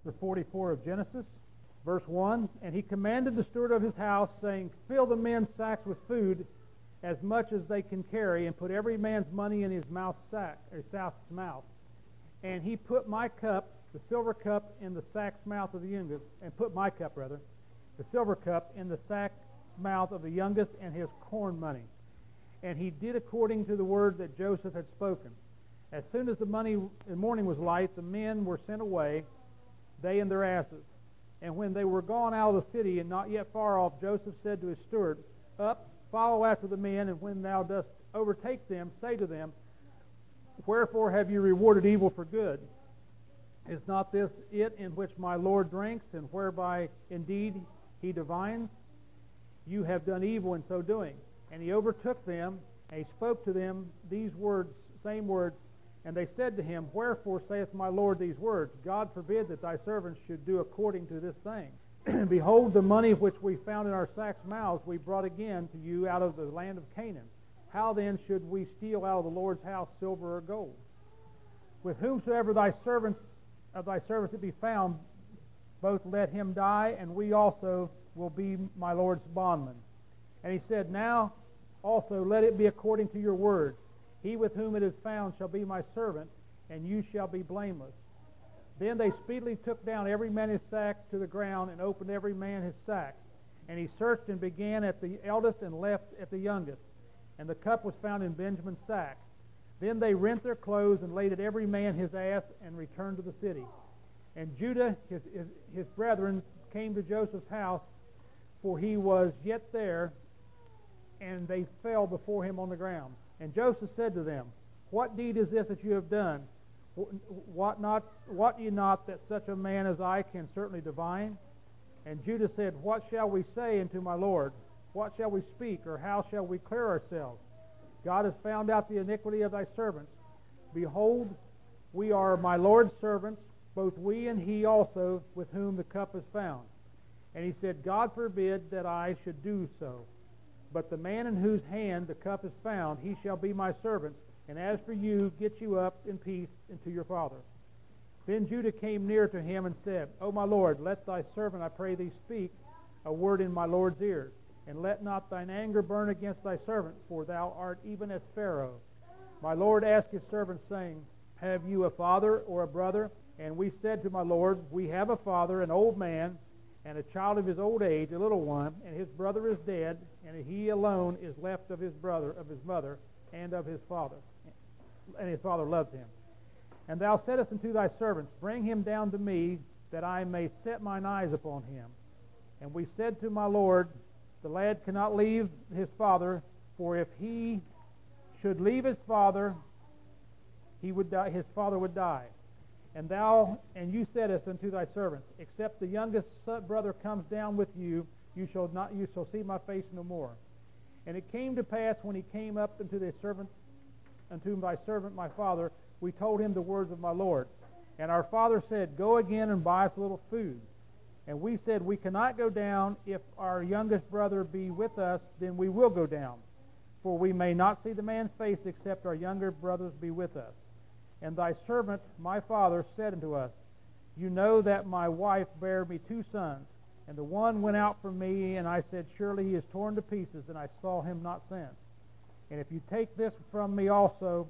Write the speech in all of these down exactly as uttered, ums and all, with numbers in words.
chapter forty-four of Genesis, verse one. And he commanded the steward of his house, saying, Fill the men's sacks with food, as much as they can carry, and put every man's money in his mouth sack, or south's mouth. And he put my cup, the silver cup, in the sack's mouth of the youngest, and put my cup, rather, the silver cup, in the sack's mouth of the youngest, and his corn money. And he did according to the word that Joseph had spoken. As soon as the money, the morning was light, the men were sent away, they and their asses. And when they were gone out of the city, and not yet far off, Joseph said to his steward, Up, follow after the men, and when thou dost overtake them, say to them, Wherefore have you rewarded evil for good? Is not this it in which my Lord drinks, and whereby indeed he divines? You have done evil in so doing. And he overtook them, and he spoke to them these words, same words, and they said to him, Wherefore saith my Lord these words? God forbid that thy servants should do according to this thing. Behold, the money which we found in our sacks' mouths we brought again to you out of the land of Canaan. How then should we steal out of the Lord's house silver or gold? With whomsoever thy servants of thy servants it be found, both let him die, and we also will be my Lord's bondmen. And he said, Now also let it be according to your word. He with whom it is found shall be my servant, and you shall be blameless. Then they speedily took down every man his sack to the ground, and opened every man his sack. And he searched and began at the eldest and left at the youngest. And the cup was found in Benjamin's sack. Then they rent their clothes and laid at every man his ass, and returned to the city. And Judah, his, his, his brethren, came to Joseph's house, for he was yet there, and they fell before him on the ground. And Joseph said to them, What deed is this that you have done? What not? What ye not that such a man as I can certainly divine? And Judah said, What shall we say unto my Lord? What shall we speak, or how shall we clear ourselves? God has found out the iniquity of thy servants. Behold, we are my Lord's servants, both we and he also, with whom the cup is found. And he said, God forbid that I should do so. But the man in whose hand the cup is found, he shall be my servant. And as for you, get you up in peace into your father. Then Judah came near to him and said, O my Lord, let thy servant, I pray thee, speak a word in my Lord's ears. And let not thine anger burn against thy servant, for thou art even as Pharaoh. My Lord asked his servant, saying, Have you a father or a brother? And we said to my Lord, We have a father, an old man, and a child of his old age, a little one, and his brother is dead, and he alone is left of his brother, of his mother, and of his father. And his father loved him. And thou saidst unto thy servants, Bring him down to me, that I may set mine eyes upon him. And we said to my Lord, The lad cannot leave his father, for if he should leave his father, he would die, his father would die. And thou and you saidst unto thy servants, Except the youngest brother comes down with you, you shall not you shall see my face no more. And it came to pass, when he came up unto the servant, unto thy servant my father, we told him the words of my Lord. And our father said, Go again and buy us a little food. And we said, We cannot go down. If our youngest brother be with us, then we will go down. For we may not see the man's face, except our younger brothers be with us. And thy servant, my father, said unto us, You know that my wife bare me two sons, and the one went out from me, and I said, Surely he is torn to pieces, and I saw him not since. And if you take this from me also,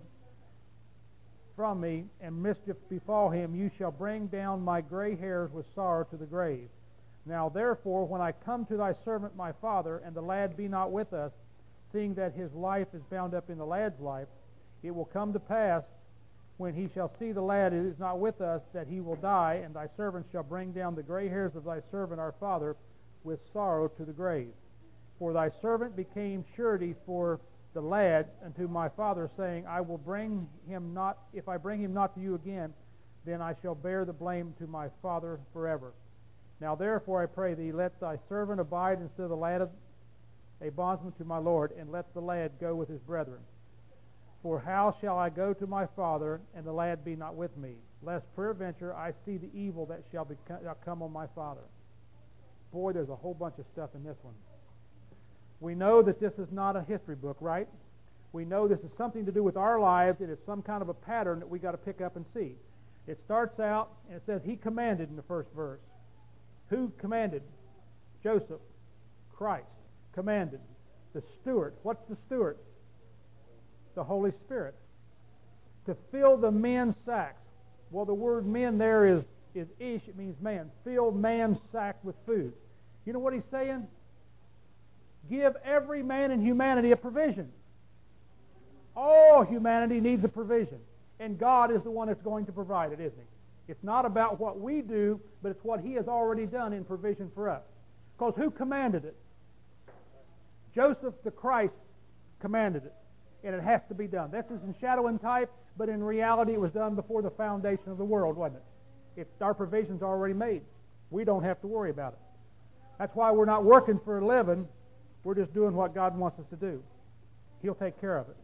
from me, and mischief befall him, you shall bring down my gray hairs with sorrow to the grave. Now therefore, when I come to thy servant my father, and the lad be not with us, seeing that his life is bound up in the lad's life, it will come to pass, when he shall see the lad is not with us, that he will die, and thy servant shall bring down the gray hairs of thy servant our father with sorrow to the grave. For thy servant became surety for the lad unto my father, saying, I will bring him not, if I bring him not to you again, then I shall bear the blame to my father forever. Now therefore I pray thee, let thy servant abide instead of the lad of a bondsman to my Lord, and let the lad go with his brethren. For how shall I go to my father, and the lad be not with me, lest peradventure I see the evil that shall be, come on my father? Boy, there's a whole bunch of stuff in this one. We know that this is not a history book, right? We know this is something to do with our lives. It is some kind of a pattern that we got to pick up and see. It starts out, and it says he commanded in the first verse. Who commanded? Joseph. Christ commanded. The steward. What's the steward? The Holy Spirit. To fill the men's sacks. Well, the word men there is, is ish. It means man. Fill man's sack with food. You know what he's saying? Give every man in humanity a provision. All humanity needs a provision. And God is the one that's going to provide it, isn't He? It's not about what we do, but it's what He has already done in provision for us. Because who commanded it? Joseph the Christ commanded it. And it has to be done. This is in shadow and type, but in reality it was done before the foundation of the world, wasn't it? It's, our provision's already made. We don't have to worry about it. That's why we're not working for a living. We're just doing what God wants us to do. He'll take care of it.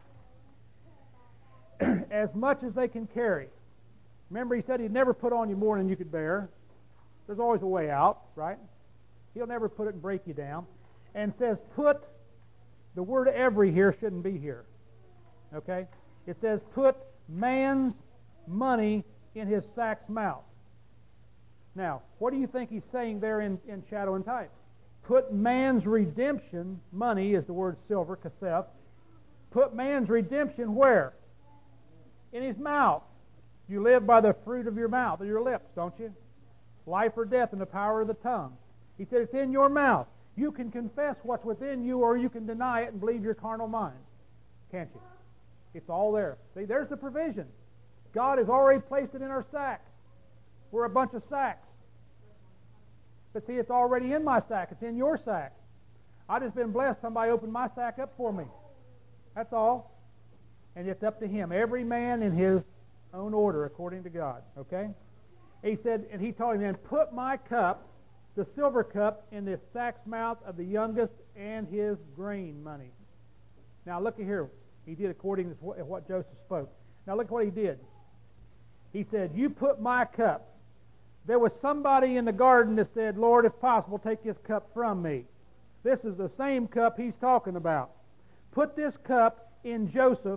As much as they can carry. Remember, He said He'd never put on you more than you could bear. There's always a way out, right? He'll never put it and break you down. And says, put, the word every here shouldn't be here. Okay? It says, put man's money in his sack's mouth. Now, what do you think He's saying there in, in shadow and type? Put man's redemption, money is the word silver, kasef. Put man's redemption where? In his mouth. You live by the fruit of your mouth, of your lips, don't you? Life or death in the power of the tongue. He said it's in your mouth. You can confess what's within you, or you can deny it and believe your carnal mind. Can't you? It's all there. See, there's the provision. God has already placed it in our sack. We're a bunch of sacks. But see, it's already in my sack. It's in your sack. I just been blessed. Somebody opened my sack up for me. That's all. And it's up to Him. Every man in his own order, according to God. Okay? He said, and He told him then, put my cup, the silver cup, in the sack's mouth of the youngest and his grain money. Now look at here. He did according to what Joseph spoke. Now look what he did. He said, you put my cup. There was somebody in the garden that said, Lord, if possible, take this cup from me. This is the same cup He's talking about. Put this cup in Joseph.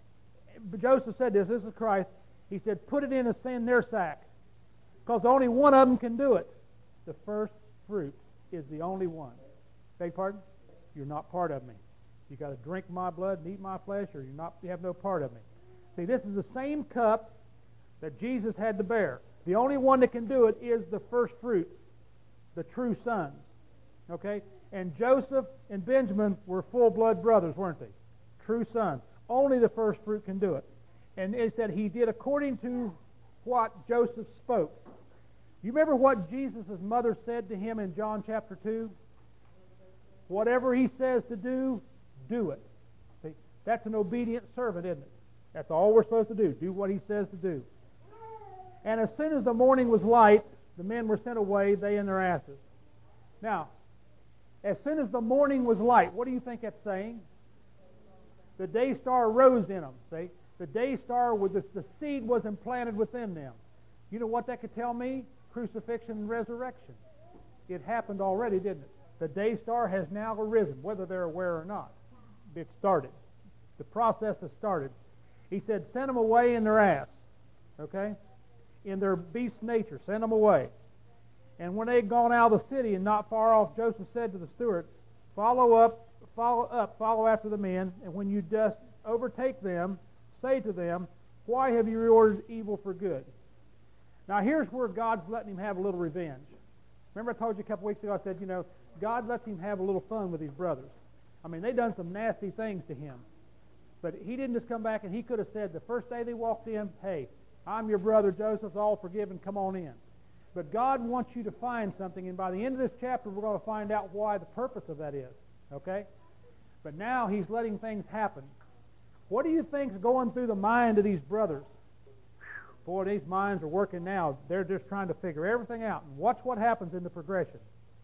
Joseph said this, this is Christ. He said, put it in, a, in their sack. Because only one of them can do it. The first fruit is the only one. Beg pardon? You're not part of me. You've got to drink my blood and eat my flesh, or you're not, you have no part of me. See, this is the same cup that Jesus had to bear. The only one that can do it is the first fruit, the true sons. Okay? And Joseph and Benjamin were full-blood brothers, weren't they? True sons. Only the first fruit can do it. And it said he did according to what Joseph spoke. You remember what Jesus' mother said to him in John chapter two? Whatever He says to do, do it. See, that's an obedient servant, isn't it? That's all we're supposed to do. Do what He says to do. And as soon as the morning was light, the men were sent away, they and their asses. Now, as soon as the morning was light, what do you think that's saying? The day star rose in them. See? The day star, with the, the seed was implanted within them. You know what that could tell me? Crucifixion and resurrection. It happened already, didn't it? The day star has now arisen, whether they're aware or not. It started. The process has started. He said, send them away in their ass. Okay? In their beast nature. Send them away. And when they had gone out of the city and not far off, Joseph said to the steward, follow up, follow up, follow after the men, and when you dost overtake them, say to them, why have you rewarded evil for good? Now here's where God's letting him have a little revenge. Remember I told you a couple weeks ago, I said, you know, God lets him have a little fun with his brothers. I mean, they done some nasty things to him. But he didn't just come back, and he could have said the first day they walked in, hey, I'm your brother Joseph, all forgiven, come on in. But God wants you to find something, and by the end of this chapter, we're going to find out why the purpose of that is. Okay? But now he's letting things happen. What do you think's going through the mind of these brothers? Boy, these minds are working now. They're just trying to figure everything out. And watch what happens in the progression.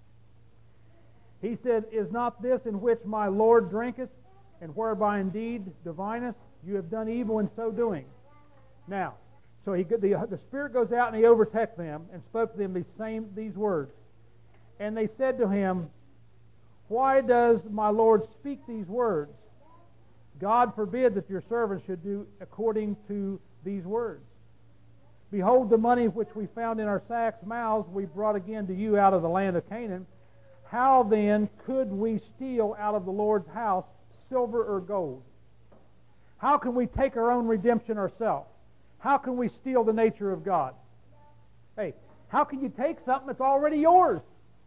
He said, is not this in which my Lord drinketh, and whereby indeed divinest? You have done evil in so doing. Now, so he, the, the Spirit goes out and he overtook them and spoke to them these same these words. And they said to him, why does my Lord speak these words? God forbid that your servants should do according to these words. Behold, the money which we found in our sacks' mouths we brought again to you out of the land of Canaan. How then could we steal out of the Lord's house silver or gold? How can we take our own redemption ourselves? How can we steal the nature of God? Hey, how can you take something that's already yours?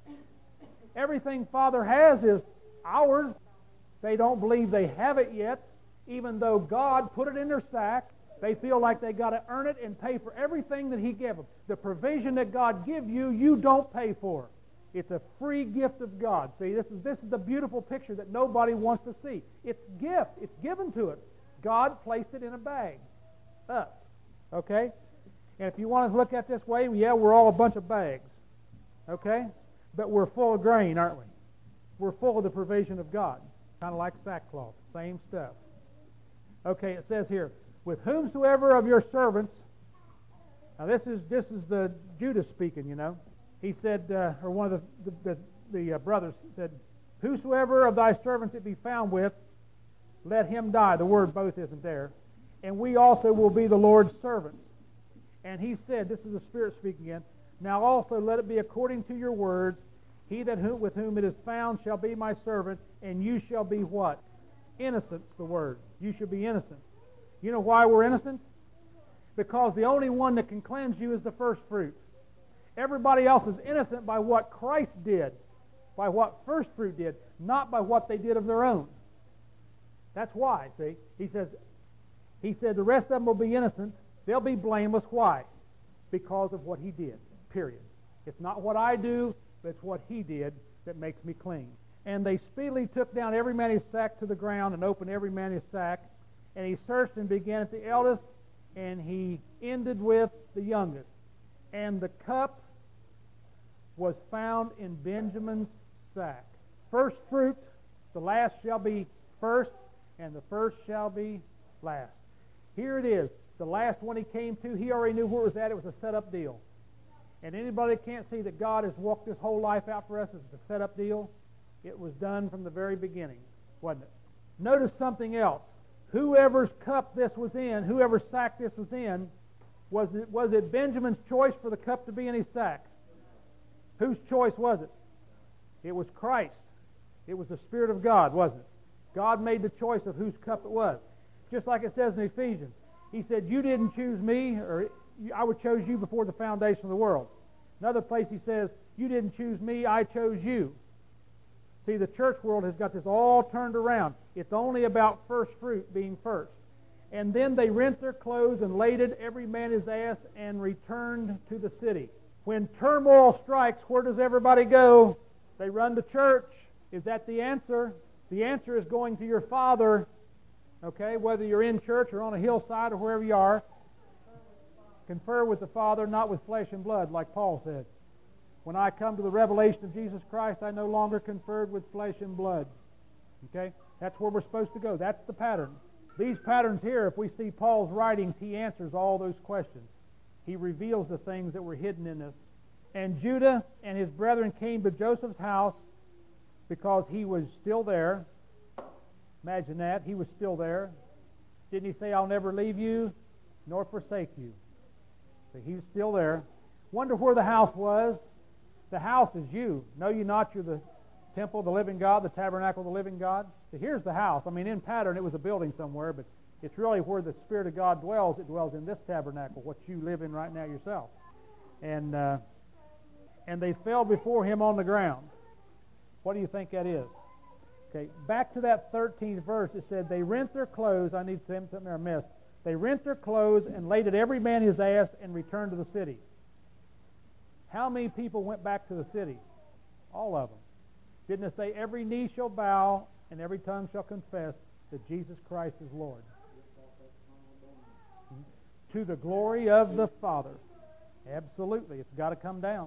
Everything Father has is ours. They don't believe they have it yet, even though God put it in their sack. They feel like they got to earn it and pay for everything that He gave them. The provision that God give you, you don't pay for. It's a free gift of God. See, this is this is the beautiful picture that nobody wants to see. It's gift. It's given to us. God placed it in a bag. Us. Okay? And if you want to look at it this way, yeah, we're all a bunch of bags. Okay? But we're full of grain, aren't we? We're full of the provision of God. Kind of like sackcloth. Same stuff. Okay, it says here, with whomsoever of your servants, now this is this is the Judas speaking, you know. He said, uh, or one of the the, the, the uh, brothers said, whosoever of thy servants it be found with, let him die. The word both isn't there. And we also will be the Lord's servants. And he said, this is the Spirit speaking again, now also let it be according to your words, he that who, with whom it is found shall be my servant, and you shall be what? Innocent's the word. You shall be innocent. You know why we're innocent? Because the only one that can cleanse you is the first fruit. Everybody else is innocent by what Christ did, by what first fruit did, not by what they did of their own. That's why, see? He says, he said the rest of them will be innocent. They'll be blameless. Why? Because of what He did, period. It's not what I do, but it's what He did that makes me clean. And they speedily took down every man his sack to the ground and opened every man his sack. And he searched and began at the eldest, and he ended with the youngest. And the cup was found in Benjamin's sack. First fruit, the last shall be first, and the first shall be last. Here it is. The last one he came to, he already knew where it was at. It was a set-up deal. And anybody that can't see that God has walked this whole life out for us as a set-up deal, it was done from the very beginning, wasn't it? Notice something else. Whoever's cup this was in, whoever's sack this was in, was it, was it Benjamin's choice for the cup to be in his sack? Whose choice was it? It was Christ. It was the Spirit of God, wasn't it? God made the choice of whose cup it was. Just like it says in Ephesians. He said, you didn't choose me, or I would chose you before the foundation of the world. Another place he says, you didn't choose me, I chose you. See, the church world has got this all turned around. It's only about first fruit being first. And then they rent their clothes and laded every man his ass and returned to the city. When turmoil strikes, where does everybody go? They run to church. Is that the answer? The answer is going to your Father, okay, whether you're in church or on a hillside or wherever you are. Confer with the Father, not with flesh and blood, like Paul said. When I come to the revelation of Jesus Christ, I no longer conferred with flesh and blood. Okay? That's where we're supposed to go. That's the pattern. These patterns here, if we see Paul's writings, he answers all those questions. He reveals the things that were hidden in this. And Judah and his brethren came to Joseph's house because he was still there. Imagine that. He was still there. Didn't he say, I'll never leave you nor forsake you? So he was still there. Wonder where the house was. The house is you. Know you not you're the temple of the living God, the tabernacle of the living God? So here's the house. I mean, in pattern, it was a building somewhere, but it's really where the Spirit of God dwells. It dwells in this tabernacle, what you live in right now yourself. And uh, and they fell before him on the ground. What do you think that is? Okay, back to that thirteenth verse. It said, they rent their clothes. I need something there I missed. They rent their clothes and laded every man his ass and returned to the city. How many people went back to the city? All of them. Didn't it say every knee shall bow and every tongue shall confess that Jesus Christ is Lord? Mm-hmm. To the glory of the Father. Absolutely. It's got to come down.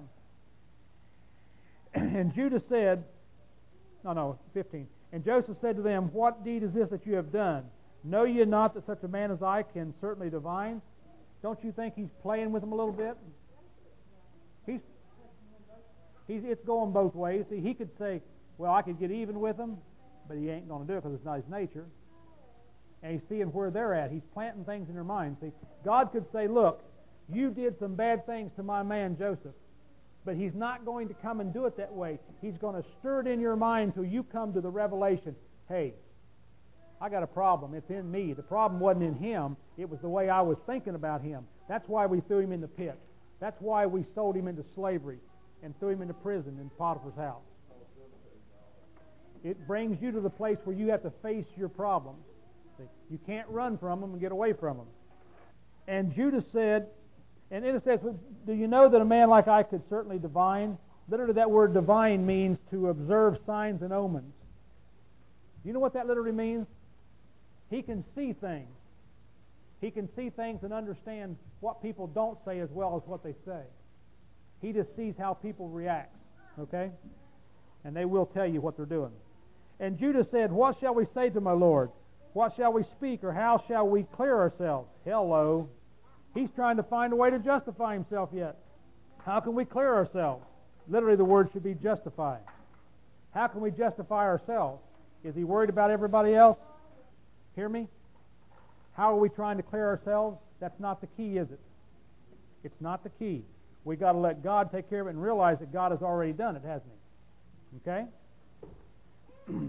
And Judah said, no, no, fifteen. And Joseph said to them, what deed is this that you have done? Know ye not that such a man as I can certainly divine? Don't you think he's playing with them a little bit? He's, he's, it's going both ways. See, he could say, well, I could get even with them, but he ain't going to do it because it's not his nature. And he's seeing where they're at. He's planting things in their minds. See, God could say, look, you did some bad things to my man Joseph. But he's not going to come and do it that way. He's going to stir it in your mind until you come to the revelation, hey, I got a problem. It's in me. The problem wasn't in him. It was the way I was thinking about him. That's why we threw him in the pit. That's why we sold him into slavery and threw him into prison in Potiphar's house. It brings you to the place where you have to face your problems. You can't run from them and get away from them. And Judah said, and it says, do you know that a man like I could certainly divine? Literally, that word divine means to observe signs and omens. Do you know what that literally means? He can see things. He can see things and understand what people don't say as well as what they say. He just sees how people react, okay? And they will tell you what they're doing. And Judah said, what shall we say to my Lord? What shall we speak, or how shall we clear ourselves? Hello. He's trying to find a way to justify himself yet. How can we clear ourselves? Literally, the word should be justify. How can we justify ourselves? Is he worried about everybody else? Hear me? How are we trying to clear ourselves? That's not the key, is it? It's not the key. We've got to let God take care of it and realize that God has already done it, hasn't he? Okay?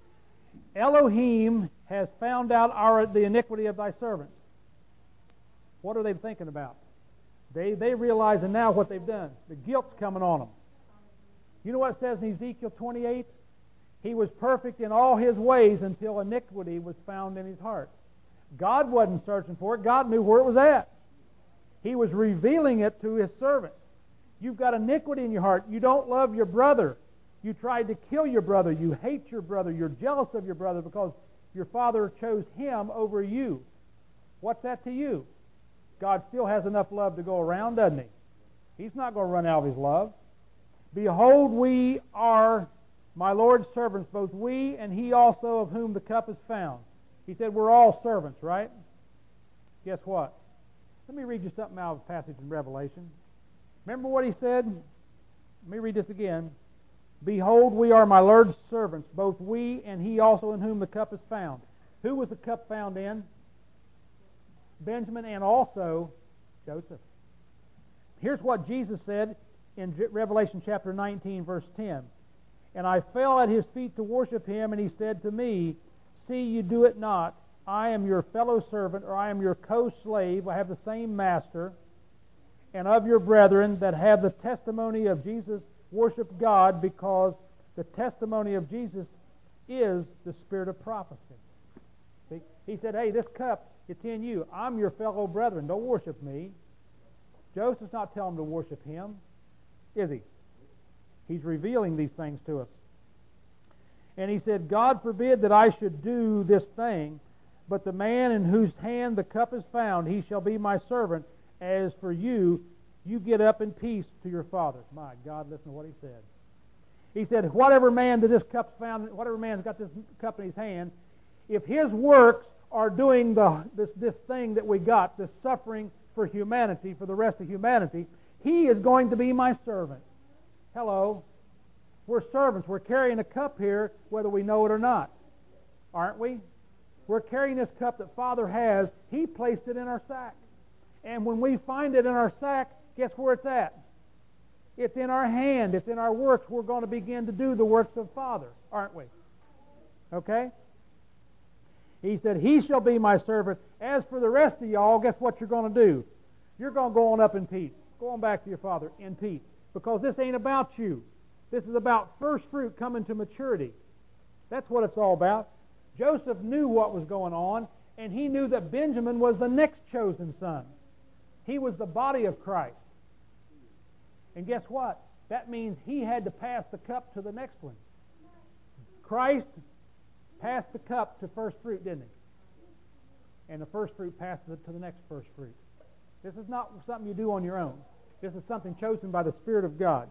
Elohim has found out our, the iniquity of thy servants. What are they thinking about? They, they realizing now what they've done. The guilt's coming on them. You know what it says in Ezekiel twenty-eight? He was perfect in all his ways until iniquity was found in his heart. God wasn't searching for it. God knew where it was at. He was revealing it to his servants. You've got iniquity in your heart. You don't love your brother. You tried to kill your brother. You hate your brother. You're jealous of your brother because your father chose him over you. What's that to you? God still has enough love to go around, doesn't he? He's not going to run out of his love. Behold, we are my Lord's servants, both we and he also of whom the cup is found. He said we're all servants, right? Guess what? Let me read you something out of a passage in Revelation. Remember what he said? Let me read this again. Behold, we are my Lord's servants, both we and he also in whom the cup is found. Who was the cup found in? Benjamin and also Joseph. Here's what Jesus said in Revelation chapter nineteen, verse ten. And I fell at his feet to worship him, and he said to me, see, you do it not. I am your fellow servant, or I am your co-slave. I have the same master. And of your brethren that have the testimony of Jesus, worship God, because the testimony of Jesus is the spirit of prophecy. See? He said, hey, this cup, it's in you. I'm your fellow brethren. Don't worship me. Joseph's not telling them to worship him, is he? He's revealing these things to us. And he said, God forbid that I should do this thing, but the man in whose hand the cup is found, he shall be my servant. As for you, you get up in peace to your father. My God, listen to what he said. He said, whatever man that this cup's found, whatever man's got this cup in his hand, if his works are doing the this, this thing that we got, this suffering for humanity, for the rest of humanity, he is going to be my servant. Hello. We're servants. We're carrying a cup here whether we know it or not. Aren't we? We're carrying this cup that Father has. He placed it in our sack. And when we find it in our sack, guess where it's at? It's in our hand. It's in our works. We're going to begin to do the works of Father, aren't we? Okay? He said, he shall be my servant. As for the rest of y'all, guess what you're going to do? You're going to go on up in peace. Go on back to your Father in peace. Because this ain't about you. This is about first fruit coming to maturity. That's what it's all about. Joseph knew what was going on, and he knew that Benjamin was the next chosen son. He was the body of Christ. And guess what? That means he had to pass the cup to the next one. Christ passed the cup to first fruit, didn't he? And the first fruit passes it to the next first fruit. This is not something you do on your own. This is something chosen by the Spirit of God.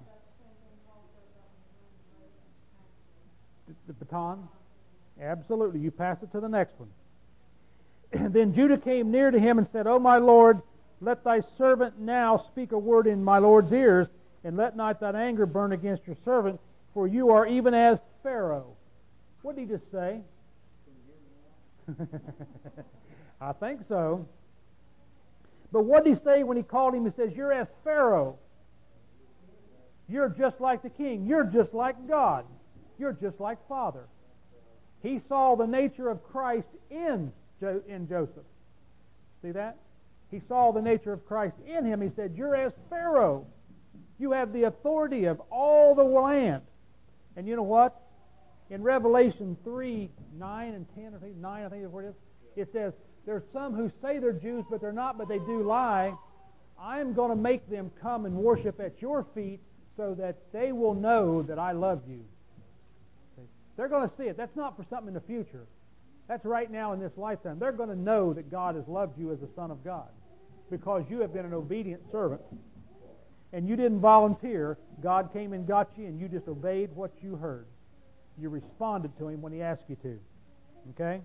The baton? Absolutely. You pass it to the next one. And then Judah came near to him and said, O my Lord, let thy servant now speak a word in my Lord's ears, and let not thine anger burn against your servant, for you are even as Pharaoh. What did he just say? I think so. But what did he say when he called him? He says, you're as Pharaoh. You're just like the king. You're just like God. You're just like Father. He saw the nature of Christ in, jo- in Joseph. See that? He saw the nature of Christ in him. He said, you're as Pharaoh. You have the authority of all the land. And you know what? In Revelation three, nine and ten, I think, nine, I think is where it is, it says, there's some who say they're Jews, but they're not, but they do lie. I'm going to make them come and worship at your feet so that they will know that I love you. See? They're going to see it. That's not for something in the future. That's right now in this lifetime. They're going to know that God has loved you as a son of God because you have been an obedient servant. And you didn't volunteer. God came and got you, and you just obeyed what you heard. You responded to Him when He asked you to. Okay?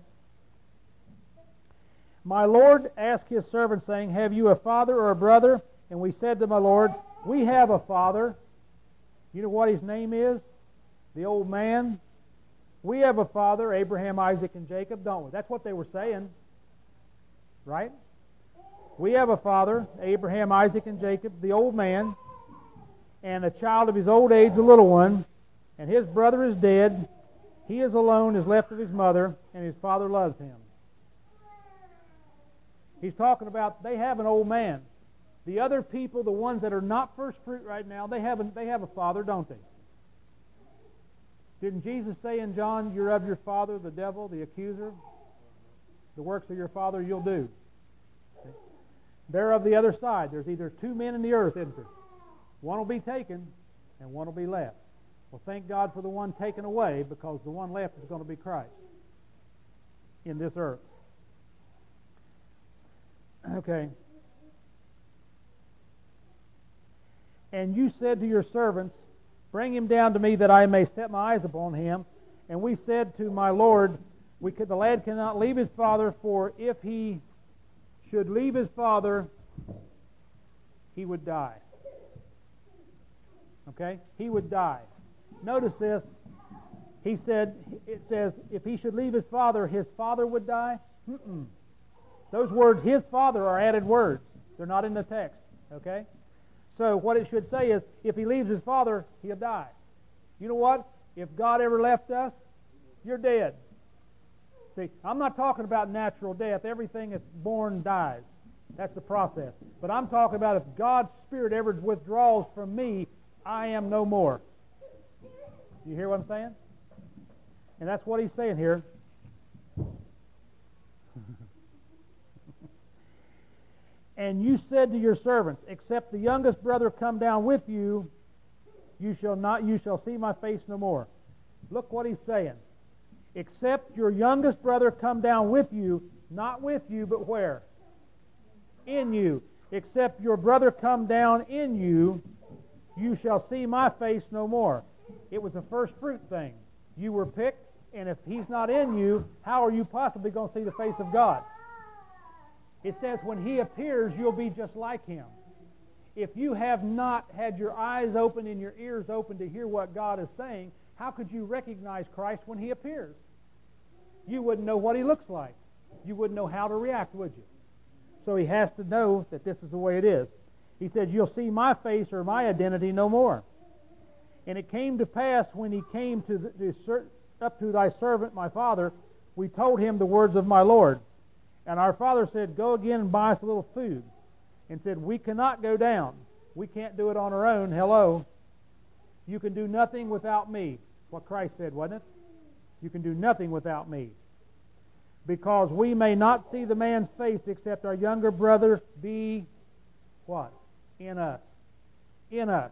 My Lord asked His servant, saying, have you a father or a brother? And we said to my Lord, we have a father. You know what his name is? The old man. We have a father, Abraham, Isaac, and Jacob, don't we? That's what they were saying. Right? We have a father, Abraham, Isaac, and Jacob, the old man, and a child of his old age, the little one, and his brother is dead. He is alone, is left of his mother, and his father loves him. He's talking about they have an old man. The other people, the ones that are not first fruit right now, they have a, they have a father, don't they? Didn't Jesus say in John, you're of your father, the devil, the accuser? The works of your father you'll do. Okay. They're of the other side. There's either two men in the earth, isn't there? One will be taken, and one will be left. Well, thank God for the one taken away, because the one left is going to be Christ in this earth. Okay. And you said to your servants, bring him down to me that I may set my eyes upon him. And we said to my Lord, we could, the lad cannot leave his father, for if he should leave his father, he would die. Okay? He would die. Notice this. He said, it says, if he should leave his father, his father would die. Mm-mm. Those words, his father, are added words. They're not in the text. Okay? So what it should say is, if he leaves his father, he'll die. You know what? If God ever left us, you're dead. See, I'm not talking about natural death. Everything that's born dies. That's the process. But I'm talking about if God's Spirit ever withdraws from me, I am no more. You hear what I'm saying? And that's what he's saying here. And you said to your servants, except the youngest brother come down with you, you shall not, you shall see my face no more. Look what he's saying. Except your youngest brother come down with you, not with you, but where? In you. Except your brother come down in you, you shall see my face no more. It was a first fruit thing. You were picked, and if he's not in you, how are you possibly going to see the face of God? It says when He appears, you'll be just like Him. If you have not had your eyes open and your ears open to hear what God is saying, how could you recognize Christ when He appears? You wouldn't know what He looks like. You wouldn't know how to react, would you? So He has to know that this is the way it is. He said, you'll see my face or my identity no more. And it came to pass when he came to the, the, up to thy servant, my father, we told him the words of my Lord. And our father said, go again and buy us a little food. And said, we cannot go down. We can't do it on our own. Hello. You can do nothing without me. What Christ said, wasn't it? You can do nothing without me. Because we may not see the man's face except our younger brother be what? In us. In us.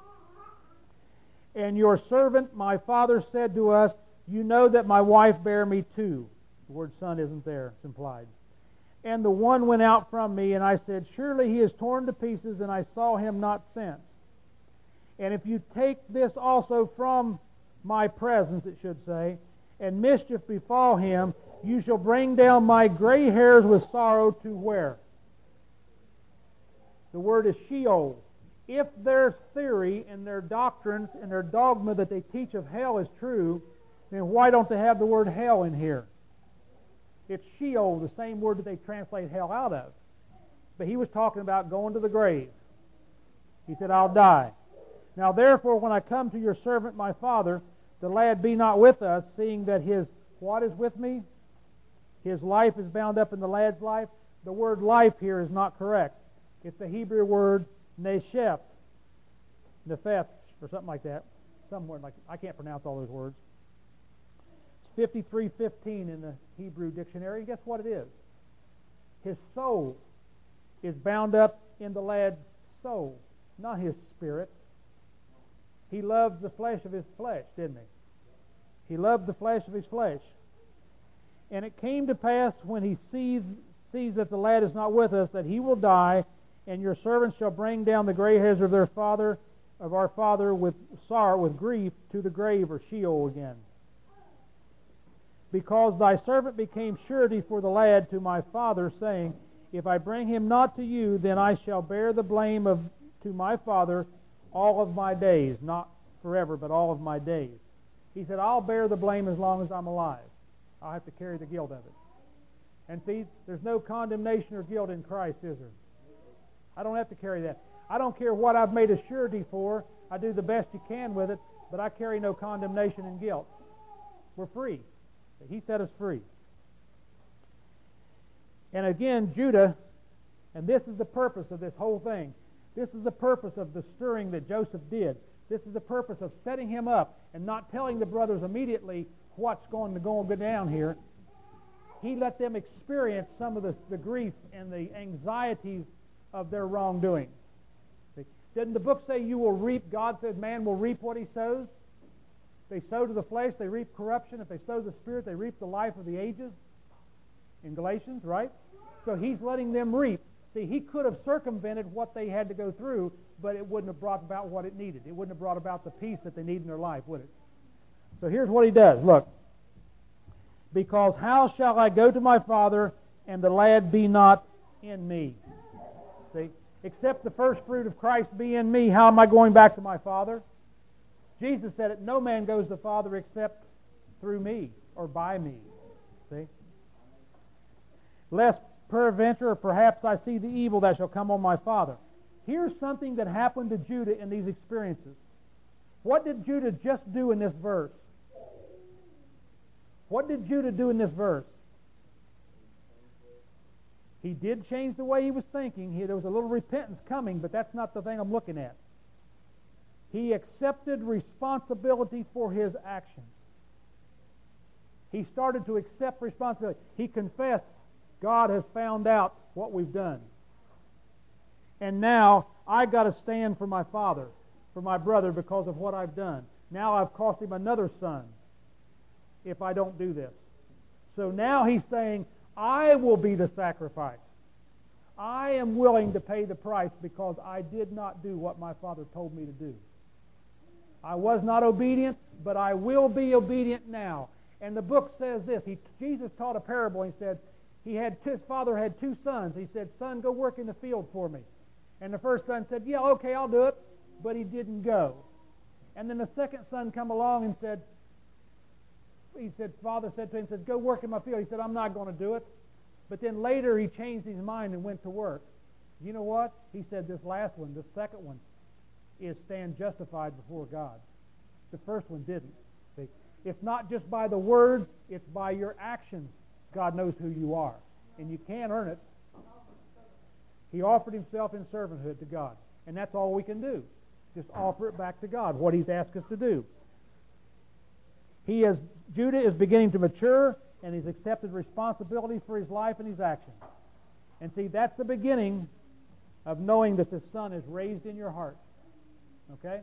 And your servant, my father, said to us, you know that my wife bare me two. The word son isn't there. It's implied. And the one went out from me, and I said, surely he is torn to pieces, and I saw him not since. And if you take this also from my presence, it should say, and mischief befall him, you shall bring down my gray hairs with sorrow to where? The word is Sheol. If their theory and their doctrines and their dogma that they teach of hell is true, then why don't they have the word hell in here? It's Sheol, the same word that they translate hell out of. but he was talking about going to the grave. He said, I'll die. Now therefore, when I come to your servant my father, the lad be not with us, seeing that his, what is with me? His life is bound up in the lad's life. The word life here is not correct. It's the Hebrew word neshef, nefesh, or something like that. Somewhere like, I can't pronounce all those words. It's fifty-three fifteen in the Hebrew dictionary. Guess what it is? His soul is bound up in the lad's soul, not his spirit. He loved the flesh of his flesh, didn't he? He loved the flesh of his flesh. And it came to pass when he sees, sees that the lad is not with us, that he will die, and your servants shall bring down the gray hairs of their father, of our father, with sorrow, with grief, to the grave or Sheol again. Because thy servant became surety for the lad to my father, saying, if I bring him not to you, then I shall bear the blame of to my father all of my days, not forever, but all of my days. He said, I'll bear the blame as long as I'm alive. I'll have to carry the guilt of it. And see, there's no condemnation or guilt in Christ, is there? I don't have to carry that. I don't care what I've made a surety for. I do the best you can with it, but I carry no condemnation and guilt. We're free. He set us free. And again, Judah, and this is the purpose of this whole thing. This is the purpose of the stirring that Joseph did. This is the purpose of setting him up and not telling the brothers immediately what's going to go down here. He let them experience some of the, the grief and the anxieties of their wrongdoing. See? Didn't the book say you will reap? God said man will reap what he sows. If they sow to the flesh, they reap corruption. If they sow to the Spirit, they reap the life of the ages. In Galatians, right? So he's letting them reap. See, he could have circumvented what they had to go through, but it wouldn't have brought about what it needed. It wouldn't have brought about the peace that they need in their life, would it? So here's what he does. Look. Because how shall I go to my father, and the lad be not in me? See? Except the first fruit of Christ be in me, how am I going back to my father? Jesus said it, no man goes to the Father except through me, or by me. See? Lest peradventure, or perhaps I see the evil that shall come on my father. Here's something that happened to Judah in these experiences. What did Judah just do in this verse? What did Judah do in this verse? He did change the way he was thinking. He, there was a little repentance coming, but that's not the thing I'm looking at. He accepted responsibility for his actions. He started to accept responsibility. He confessed, God has found out what we've done. And now I got to stand for my father, for my brother, because of what I've done. Now I've cost him another son if I don't do this. So now he's saying, I will be the sacrifice. I am willing to pay the price because I did not do what my father told me to do. I was not obedient, but I will be obedient now. And the book says this. He, Jesus taught a parable. He said, he had his father had two sons. He said, son, go work in the field for me. And the first son said, yeah, okay, I'll do it. But he didn't go. And then the second son come along and said, he said, father said to him, said, go work in my field. He said, I'm not going to do it. But then later he changed his mind and went to work. You know what? He said, this last one, this second one, is stand justified before God. The first one didn't. See? It's not just by the word, it's by your actions. God knows who you are. And you can't earn it. He offered himself in servanthood to God. And that's all we can do. Just offer it back to God, what he's asked us to do. He is, Judah is beginning to mature, and he's accepted responsibility for his life and his actions. And see, that's the beginning of knowing that the Son is raised in your heart. Okay?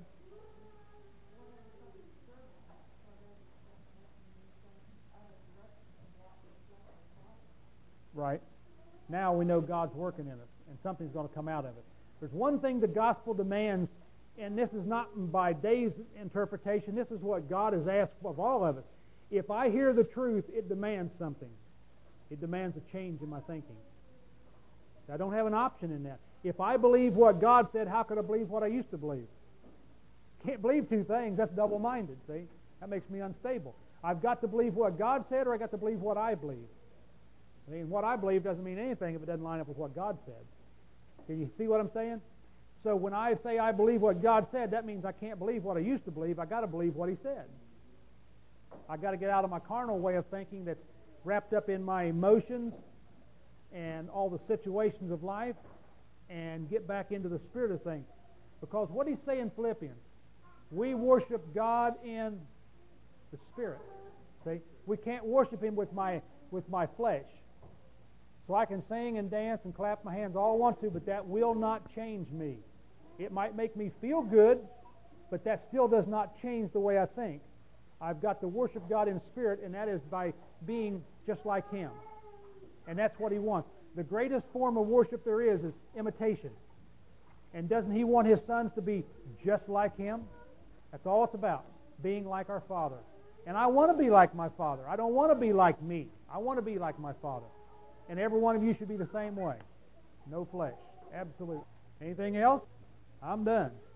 Right. Now we know God's working in us, and something's going to come out of it. There's one thing the gospel demands, and this is not by Dave's interpretation. This is what God has asked of all of us. If I hear the truth, it demands something. It demands a change in my thinking. I don't have an option in that. If I believe what God said, how could I believe what I used to believe? Can't believe two things. That's double-minded, see? That makes me unstable. I've got to believe what God said, or I've got to believe what I believe. I mean, what I believe doesn't mean anything if it doesn't line up with what God said. Can you see what I'm saying? So when I say I believe what God said, that means I can't believe what I used to believe. I got to believe what He said. I got to get out of my carnal way of thinking that's wrapped up in my emotions and all the situations of life, and get back into the spirit of things. Because what He's saying in Philippians, we worship God in the Spirit. See, we can't worship Him with my with my flesh. So I can sing and dance and clap my hands all I want to, but that will not change me. It might make me feel good, but that still does not change the way I think. I've got to worship God in spirit, and that is by being just like Him. And that's what He wants. The greatest form of worship there is is imitation. And doesn't He want His sons to be just like Him? That's all it's about, being like our Father. And I want to be like my Father. I don't want to be like me. I want to be like my Father. And every one of you should be the same way. No flesh. Absolutely. Anything else? I'm done.